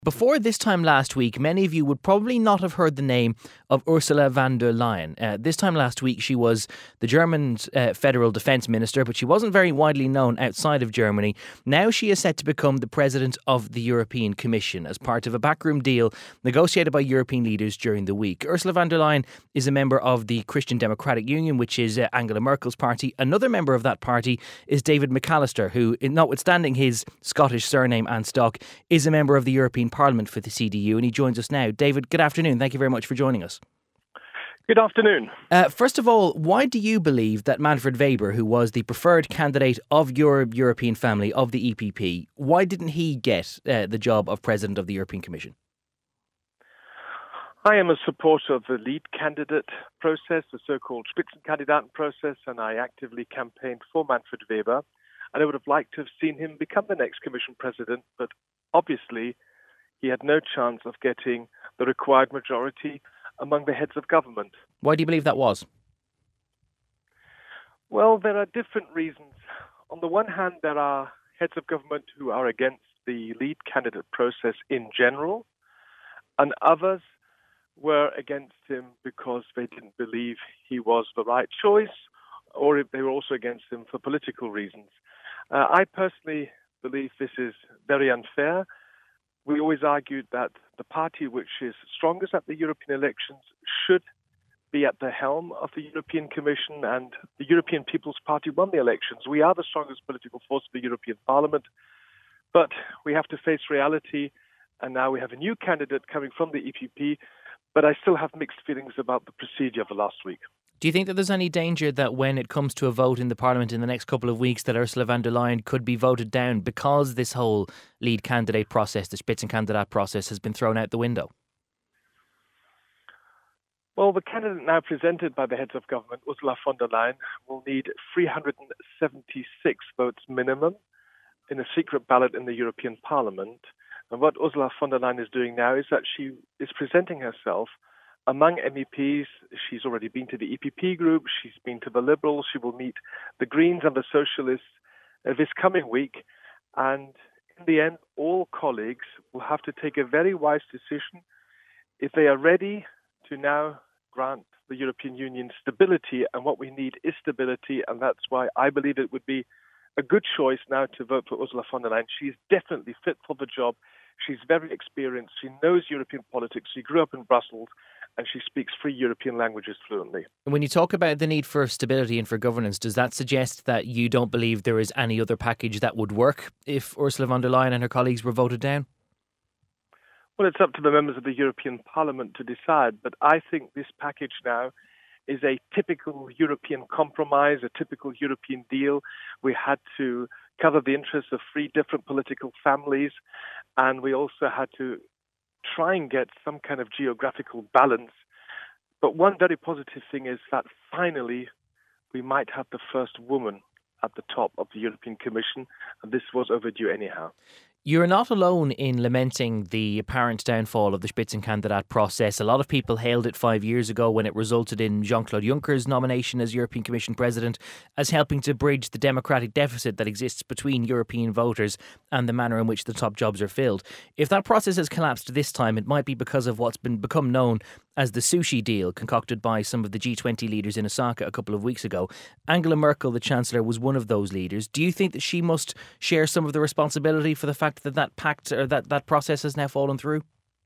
Before this time last week, many of you would probably not have heard the name of Ursula von der Leyen. This time last week, she was the German federal defence minister, but she wasn't very widely known outside of Germany. Now she is set to become the president of the European Commission as part of a backroom deal negotiated by European leaders during the week. Ursula von der Leyen is a member of the Christian Democratic Union, which is Angela Merkel's party. Another member of that party is David McAllister, who, notwithstanding his Scottish surname and stock, is a member of the European Parliament for the CDU, and he joins us now. David, good afternoon. Thank you very much for joining us. Good afternoon. First of all, why do you believe that Manfred Weber, who was the preferred candidate of your European family, of the EPP, why didn't he get the job of President of the European Commission? I am a supporter of the lead candidate process, the so-called Spitzenkandidaten process, and I actively campaigned for Manfred Weber. And I would have liked to have seen him become the next Commission President, but obviously he had no chance of getting the required majority among the heads of government. Why do you believe that was? Well, there are different reasons. On the one hand, there are heads of government who are against the lead candidate process in general, and others were against him because they didn't believe he was the right choice, or if they were also against him for political reasons. I personally believe this is very unfair. We always argued that the party which is strongest at the European elections should be at the helm of the European Commission, and the European People's Party won the elections. We are the strongest political force of the European Parliament, but we have to face reality, and now we have a new candidate coming from the EPP, but I still have mixed feelings about the procedure of the last week. Do you think that there's any danger that when it comes to a vote in the Parliament in the next couple of weeks that Ursula von der Leyen could be voted down because this whole lead candidate process, the Spitzenkandidat process, has been thrown out the window? Well, the candidate now presented by the heads of government, Ursula von der Leyen, will need 376 votes minimum in a secret ballot in the European Parliament. And what Ursula von der Leyen is doing now is that she is presenting herself among MEPs. She's already been to the EPP group, she's been to the Liberals, she will meet the Greens and the Socialists this coming week. And in the end, all colleagues will have to take a very wise decision if they are ready to now grant the European Union stability. And what we need is stability, and that's why I believe it would be a good choice now to vote for Ursula von der Leyen. She's definitely fit for the job. She's very experienced. She knows European politics. She grew up in Brussels, and she speaks 3 European languages fluently. When you talk about the need for stability and for governance, does that suggest that you don't believe there is any other package that would work if Ursula von der Leyen and her colleagues were voted down? Well, it's up to the members of the European Parliament to decide, but I think this package now is a typical European compromise, a typical European deal. We had to cover the interests of 3 different political families, and we also had to try and get some kind of geographical balance. But one very positive thing is that finally we might have the first woman at the top of the European Commission, and this was overdue anyhow. You're not alone in lamenting the apparent downfall of the Spitzenkandidat process. A lot of people hailed it 5 years ago when it resulted in Jean-Claude Juncker's nomination as European Commission President as helping to bridge the democratic deficit that exists between European voters and the manner in which the top jobs are filled. If that process has collapsed this time, it might be because of what's become known as the sushi deal concocted by some of the G20 leaders in Osaka a couple of weeks ago. Angela Merkel, the Chancellor, was one of those leaders. Do you think that she must share some of the responsibility for the fact that that pact or that process has now fallen through?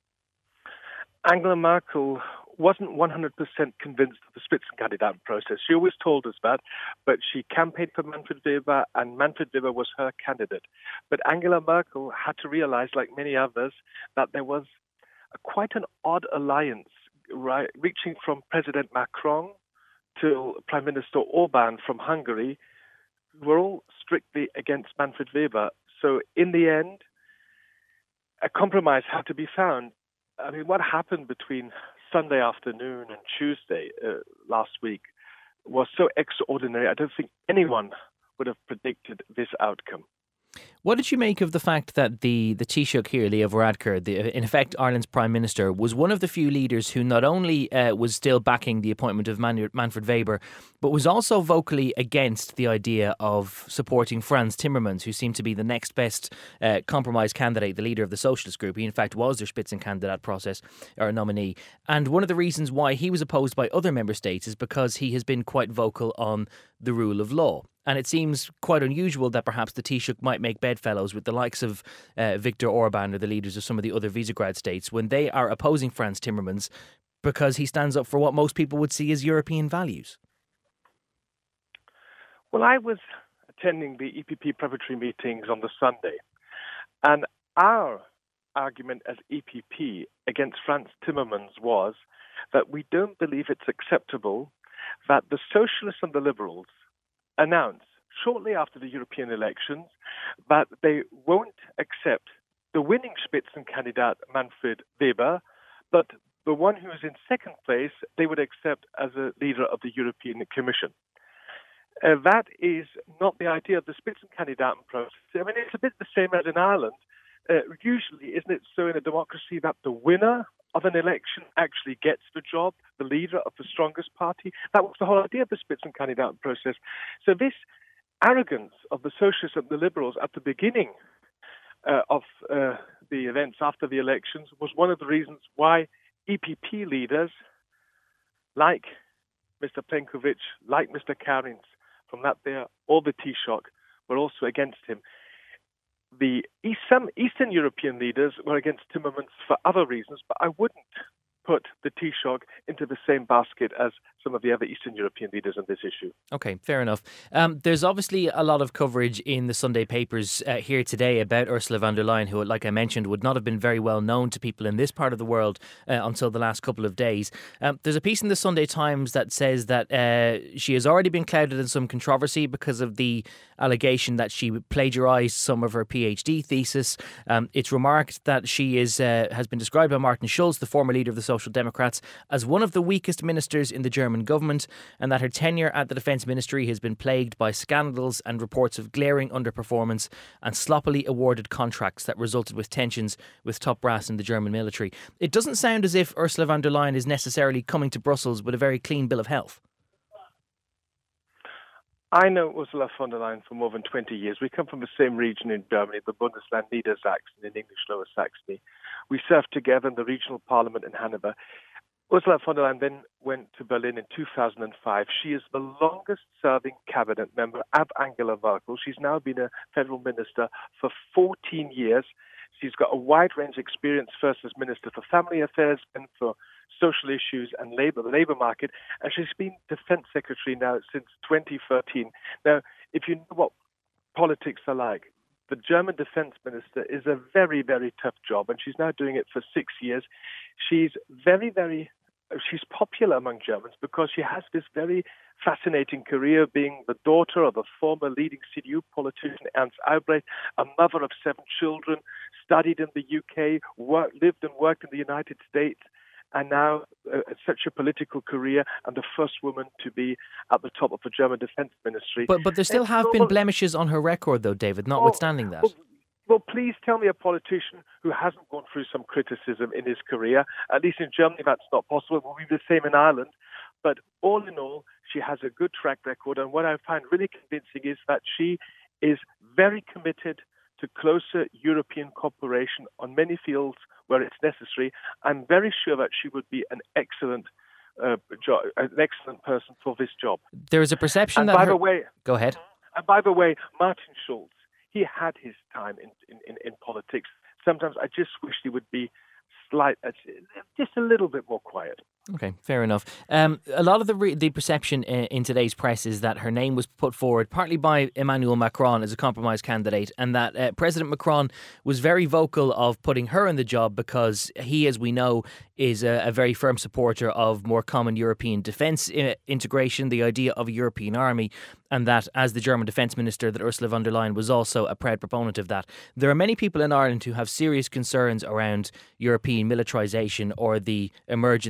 Angela Merkel wasn't 100% convinced of the Spitzenkandidaten process. She always told us that, but she campaigned for Manfred Weber, and Manfred Weber was her candidate. But Angela Merkel had to realize, like many others, that there was quite an odd alliance, right, reaching from President Macron to Prime Minister Orban from Hungary, who were all strictly against Manfred Weber. So in the end, a compromise had to be found. I mean, what happened between Sunday afternoon and Tuesday last week was so extraordinary. I don't think anyone would have predicted this outcome. What did you make of the fact that the Taoiseach here, Leo Varadkar, in effect Ireland's Prime Minister, was one of the few leaders who not only was still backing the appointment of Manfred Weber, but was also vocally against the idea of supporting Frans Timmermans, who seemed to be the next best compromise candidate, the leader of the Socialist group. He in fact was their Spitzenkandidat process, or nominee. And one of the reasons why he was opposed by other member states is because he has been quite vocal on the rule of law. And it seems quite unusual that perhaps the Taoiseach might make bedfellows with the likes of Viktor Orban or the leaders of some of the other Visegrad states when they are opposing Frans Timmermans because he stands up for what most people would see as European values. Well, I was attending the EPP preparatory meetings on the Sunday, and our argument as EPP against Frans Timmermans was that we don't believe it's acceptable that the Socialists and the Liberals announced shortly after the European elections that they won't accept the winning Spitzenkandidat Manfred Weber, but the one who is in second place they would accept as a leader of the European Commission. That is not the idea of the Spitzenkandidaten process. I mean, it's a bit the same as in Ireland. Usually, isn't it so in a democracy that the winner of an election actually gets the job, the leader of the strongest party? That was the whole idea of the Spitzenkandidaten process. So this arrogance of the Socialists and the Liberals at the beginning of the events after the elections was one of the reasons why EPP leaders like Mr. Plenković, like Mr. Kariņš, from that there, or the Taoiseach, were also against him. Some Eastern European leaders were against Timmermans for other reasons, but I wouldn't put the Taoiseach into the same basket as some of the other Eastern European leaders on this issue. Okay, fair enough. There's obviously a lot of coverage in the Sunday papers here today about Ursula von der Leyen, who, like I mentioned, would not have been very well known to people in this part of the world until the last couple of days. There's a piece in the Sunday Times that says that she has already been clouded in some controversy because of the allegation that she plagiarised some of her PhD thesis. It's remarked that she has been described by Martin Schulz, the former leader of the Social Democrats, as one of the weakest ministers in the German government, and that her tenure at the Defence Ministry has been plagued by scandals and reports of glaring underperformance and sloppily awarded contracts that resulted with tensions with top brass in the German military. It doesn't sound as if Ursula von der Leyen is necessarily coming to Brussels with a very clean bill of health. I know Ursula von der Leyen for more than 20 years. We come from the same region in Germany, the Bundesland Niedersachsen, in English Lower Saxony. We served together in the regional parliament in Hanover. Ursula von der Leyen then went to Berlin in 2005. She is the longest-serving cabinet member of Angela Merkel. She's now been a federal minister for 14 years. She's got a wide range of experience, first as Minister for Family Affairs and for social issues and the labour market, and she's been Defence Secretary now since 2013. Now, if you know what politics are like, the German Defence Minister is a very, very tough job, and she's now doing it for 6 years. She's she's popular among Germans because she has this very fascinating career, being the daughter of a former leading CDU politician, Ernst Albrecht, a mother of 7 children, studied in the UK, lived and worked in the United States, and now such a political career and the first woman to be at the top of the German Defence Ministry. But there still have been blemishes on her record, though, David, notwithstanding that. Well, please tell me a politician who hasn't gone through some criticism in his career. At least in Germany, that's not possible. It will be the same in Ireland. But all in all, she has a good track record. And what I find really convincing is that she is very committed to closer European cooperation on many fields where it's necessary. I'm very sure that she would be an excellent person for this job. There is a perception and that... by the way... Go ahead. And by the way, Martin Schulz, he had his time in politics. Sometimes I just wish he would be just a little bit more quiet. Okay, fair enough. A lot of the perception in today's press is that her name was put forward partly by Emmanuel Macron as a compromise candidate, and that President Macron was very vocal of putting her in the job because he, as we know, is a very firm supporter of more common European defence integration, the idea of a European army, and that as the German defence minister, that Ursula von der Leyen was also a proud proponent of that. There are many people in Ireland who have serious concerns around European militarisation or the emergence of a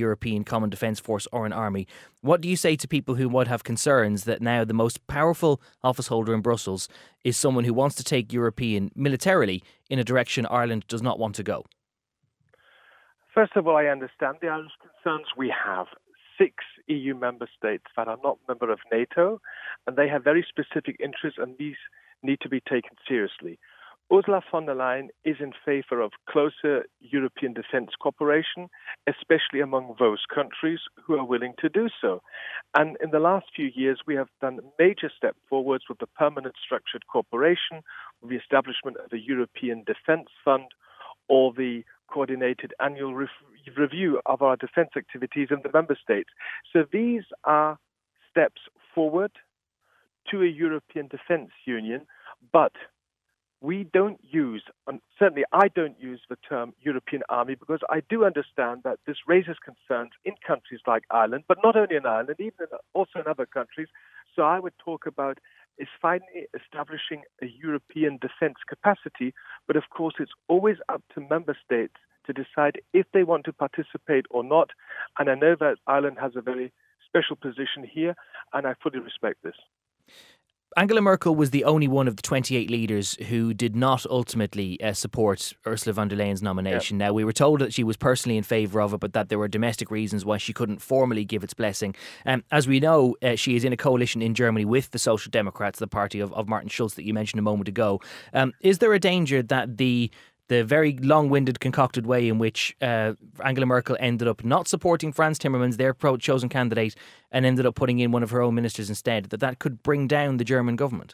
European Common Defence Force or an army. What do you say to people who would have concerns that now the most powerful office holder in Brussels is someone who wants to take European militarily in a direction Ireland does not want to go? First of all, I understand the Irish concerns. We have 6 EU member states that are not member of NATO, and they have very specific interests, and these need to be taken seriously. Ursula von der Leyen is in favor of closer European defence cooperation, especially among those countries who are willing to do so. And in the last few years, we have done major steps forwards with the permanent structured cooperation, with the establishment of the European Defence Fund, or the coordinated annual review of our defence activities in the member states. So these are steps forward to a European defence union, but we don't use, and certainly I don't use the term European army, because I do understand that this raises concerns in countries like Ireland, but not only in Ireland, also in other countries. So I would talk about is finally establishing a European defence capacity, but of course it's always up to member states to decide if they want to participate or not. And I know that Ireland has a very special position here, and I fully respect this. Angela Merkel was the only one of the 28 leaders who did not ultimately support Ursula von der Leyen's nomination. Now, we were told that she was personally in favour of it, but that there were domestic reasons why she couldn't formally give its blessing. As we know, she is in a coalition in Germany with the Social Democrats, the party of Martin Schulz that you mentioned a moment ago. Is there a danger that the very long-winded, concocted way in which Angela Merkel ended up not supporting Franz Timmermans, their chosen candidate, and ended up putting in one of her own ministers instead, that could bring down the German government?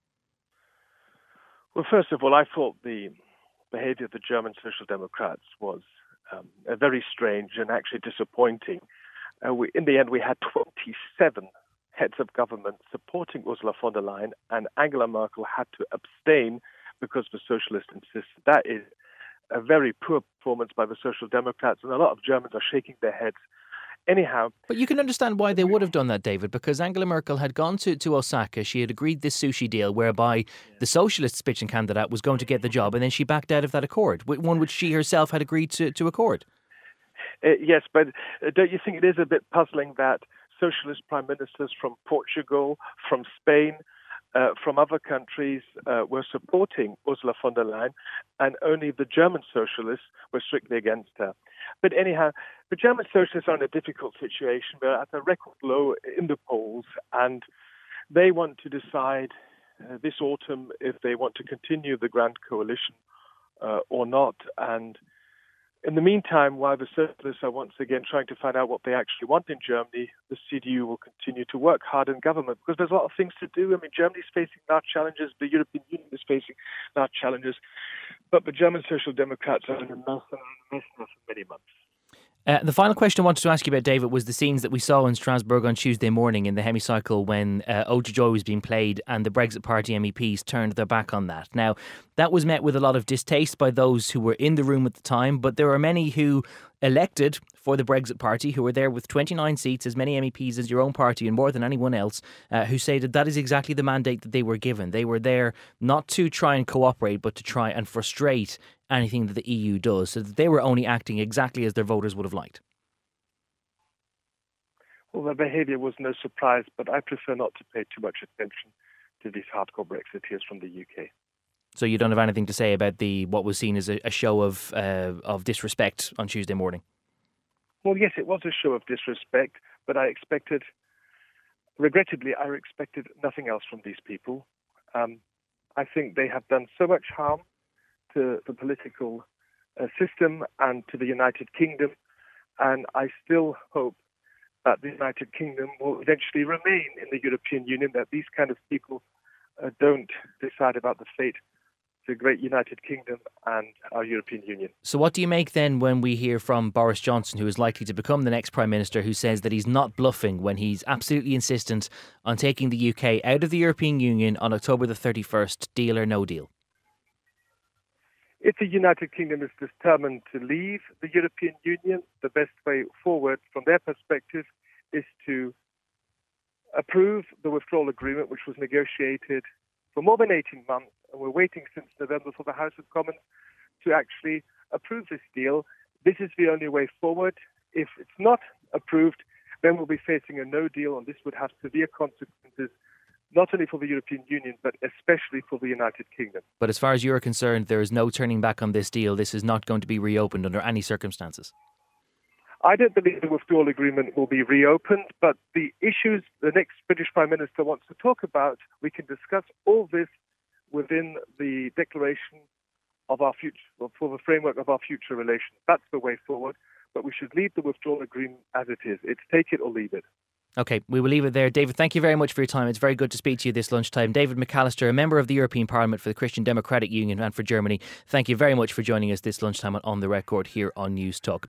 Well, first of all, I thought the behaviour of the German Social Democrats was very strange and actually disappointing. In the end, we had 27 heads of government supporting Ursula von der Leyen, and Angela Merkel had to abstain because the socialists insisted. That is a very poor performance by the Social Democrats, and a lot of Germans are shaking their heads. Anyhow... But you can understand why they would have done that, David, because Angela Merkel had gone to Osaka. She had agreed this sushi deal whereby the socialist Spitzenkandidat candidate was going to get the job, and then she backed out of that accord, one which she herself had agreed to accord. Yes, but don't you think it is a bit puzzling that socialist prime ministers from Portugal, from Spain, from other countries were supporting Ursula von der Leyen, and only the German socialists were strictly against her. But anyhow, the German socialists are in a difficult situation. They're at a record low in the polls, and they want to decide this autumn if they want to continue the Grand Coalition or not. And in the meantime, while the socialists are once again trying to find out what they actually want in Germany, the CDU will continue to work hard in government because there's a lot of things to do. I mean, Germany is facing large challenges. The European Union is facing large challenges. But the German Social Democrats are in a mess now for many months. The final question I wanted to ask you about, David, was the scenes that we saw in Strasbourg on Tuesday morning in the hemicycle when Ode to Joy was being played and the Brexit Party MEPs turned their back on that. Now, that was met with a lot of distaste by those who were in the room at the time, but there are many who elected for the Brexit Party, who were there with 29 seats, as many MEPs as your own party and more than anyone else, who say that is exactly the mandate that they were given. They were there not to try and cooperate, but to try and frustrate anything that the EU does, so that they were only acting exactly as their voters would have liked. Well, their behaviour was no surprise, but I prefer not to pay too much attention to these hardcore Brexiteers from the UK. So you don't have anything to say about what was seen as a show of disrespect on Tuesday morning? Well, yes, it was a show of disrespect, but regrettably, I expected nothing else from these people. I think they have done so much harm to the political system and to the United Kingdom, and I still hope that the United Kingdom will eventually remain in the European Union, that these kind of people don't decide about the fate of the great United Kingdom and our European Union. So what do you make then when we hear from Boris Johnson, who is likely to become the next Prime Minister, who says that he's not bluffing when he's absolutely insistent on taking the UK out of the European Union on October the 31st, deal or no deal? If the United Kingdom is determined to leave the European Union, the best way forward from their perspective is to approve the withdrawal agreement, which was negotiated for more than 18 months, and we're waiting since November for the House of Commons to actually approve this deal. This is the only way forward. If it's not approved, then we'll be facing a no deal, and this would have severe consequences, not only for the European Union, but especially for the United Kingdom. But as far as you're concerned, there is no turning back on this deal. This is not going to be reopened under any circumstances. I don't believe the withdrawal agreement will be reopened, but the issues the next British Prime Minister wants to talk about, we can discuss all this within the declaration of our future, for the framework of our future relations. That's the way forward, but we should leave the withdrawal agreement as it is. It's take it or leave it. OK, we will leave it there. David, thank you very much for your time. It's very good to speak to you this lunchtime. David McAllister, a member of the European Parliament for the Christian Democratic Union and for Germany. Thank you very much for joining us this lunchtime on The Record here on News Talk.